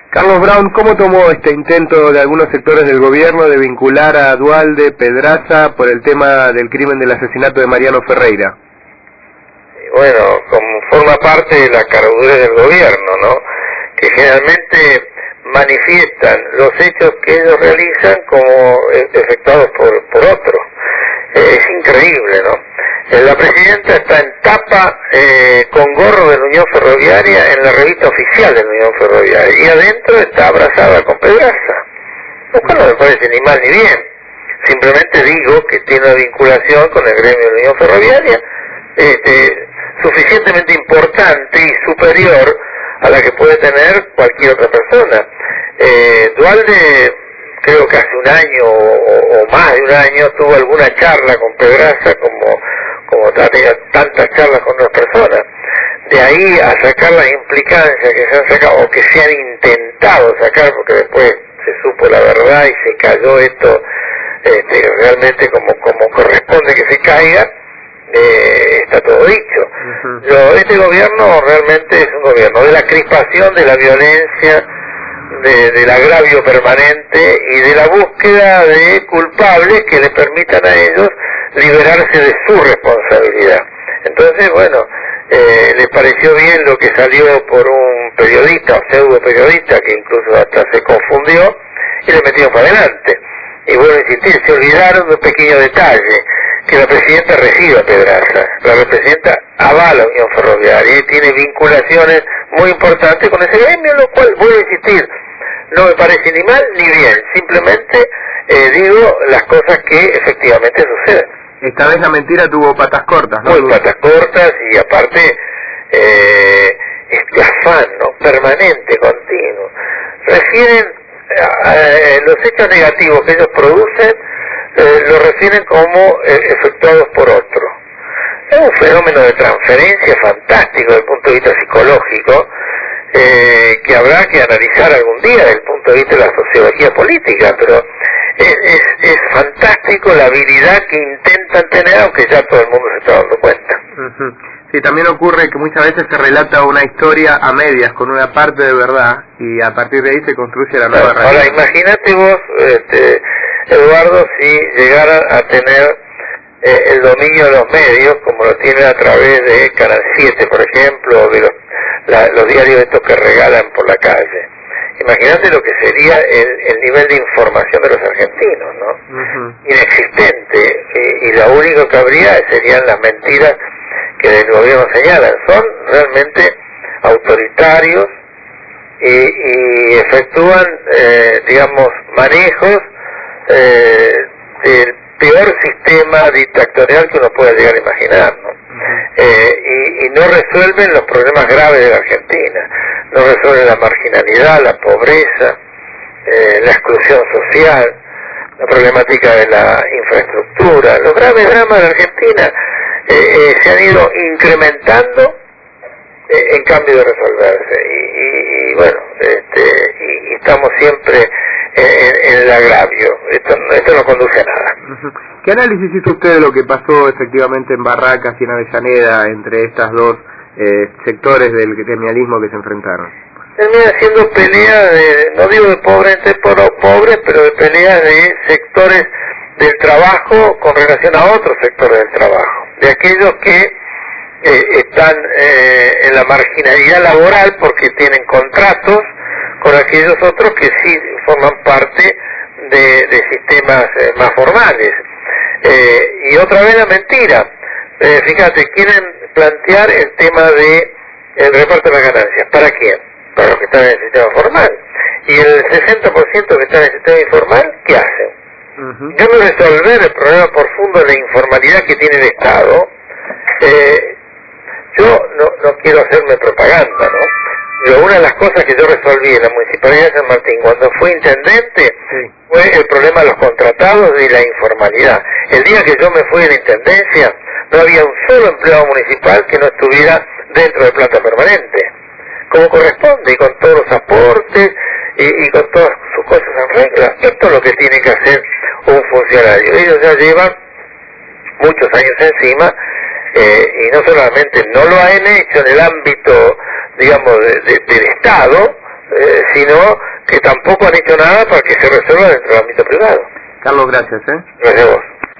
Carlos Brown, ¿cómo tomó este intento de algunos sectores del gobierno de vincular a Duhalde Pedraza por el tema del crimen del asesinato de Mariano Ferreira? Bueno, como forma parte de la caradurez del gobierno, ¿no? Que generalmente manifiestan los hechos que ellos realizan como efectuados por otros. Es increíble, ¿no? La presidenta está en tapa con gorro de la Unión Ferroviaria en la revista oficial de la Unión Ferroviaria y adentro está abrazada con Pedraza. Lo cual no me parece ni mal ni bien. Simplemente digo que tiene una vinculación con el gremio de la Unión Ferroviaria suficientemente importante y superior a la que puede tener cualquier otra persona. Duhalde, creo que hace un año o más de un año, tuvo alguna charla con Pedraza como ha tenido tantas charlas con otras personas. De ahí a sacar las implicancias que se han sacado o que se han intentado sacar, porque después se supo la verdad y se cayó esto realmente como corresponde que se caiga, está todo dicho. Este gobierno realmente es un gobierno de la crispación, de la violencia, del agravio permanente y de la búsqueda de culpables que le permitan a ellos liberarse de su responsabilidad. Entonces, bueno, les pareció bien lo que salió por un periodista o pseudo periodista que incluso hasta se confundió y le metió para adelante. Y vuelvo a insistir, se olvidaron de un pequeño detalle, que la presidenta recibe a Pedraza. La presidenta avala a Unión Ferroviaria y tiene vinculaciones muy importantes con ese gremio, lo cual, vuelvo a insistir, no me parece ni mal ni bien, simplemente digo las cosas que efectivamente suceden. Esta vez la mentira tuvo patas cortas, ¿no? Muy patas cortas y aparte este afán, ¿no?, permanente, continuo. Refieren los hechos negativos que ellos producen, lo refieren como efectuados por otro. Es un fenómeno de transferencia fantástico desde el punto de vista psicológico, que habrá que analizar algún día desde el punto de vista de la sociología política, pero es fantástico la habilidad que intentan tener, aunque ya todo el mundo se está dando cuenta. Sí, también ocurre que muchas veces se relata una historia a medias, con una parte de verdad, y a partir de ahí se construye la nueva realidad. Ahora, imagínate vos, Eduardo, si llegaran a tener el dominio de los medios, como lo tienen a través de Canal 7, por ejemplo, o de los diarios estos que regalan por la calle. Imagínate lo que sería el nivel de información de los argentinos, ¿no? Inexistente, y lo único que habría serían las mentiras que el gobierno señala. Son realmente autoritarios y efectúan, digamos, manejos del peor sistema dictatorial que uno pueda llegar a imaginar, ¿no? Y no resuelven los problemas graves de la Argentina, no resuelven la marginalidad, la pobreza, la exclusión social, la problemática de la infraestructura. Los graves dramas de la Argentina se han ido incrementando en cambio de resolverse, y bueno, y estamos siempre en el agravio. Esto no conduce a nada. ¿Qué análisis hizo usted de lo que pasó efectivamente en Barracas y en Avellaneda entre estas dos sectores del gremialismo que se enfrentaron? Termina siendo pelea no digo de pobre entre pobres, pero de pelea de sectores del trabajo con relación a otros sectores del trabajo, de aquellos que están en la marginalidad laboral porque tienen contratos, con aquellos otros que sí forman parte de sistemas más formales. Y otra vez la mentira. Fíjate, quieren plantear el tema de el reparto de las ganancias. ¿Para quién? Para los que están en el sistema formal. Y el 60% que están en el sistema informal, ¿qué hacen? Ya no resolver el problema profundo de la informalidad que tiene el Estado. Yo no quiero hacerme propaganda, ¿no? Pero una de las cosas que yo resolví en la Municipalidad de San Martín cuando fui intendente fue el problema de los contratados y la informalidad. El día que yo me fui de la intendencia no había un solo empleado municipal que no estuviera dentro de planta permanente, como corresponde, y con todos los aportes y con todas sus cosas en regla. Esto es lo que tiene que hacer un funcionario. Ellos ya llevan muchos años encima, y no solamente no lo han hecho en el ámbito, digamos, del Estado, sino que tampoco han hecho nada para que se resuelva dentro del ámbito privado. Carlos, gracias. Gracias a vos.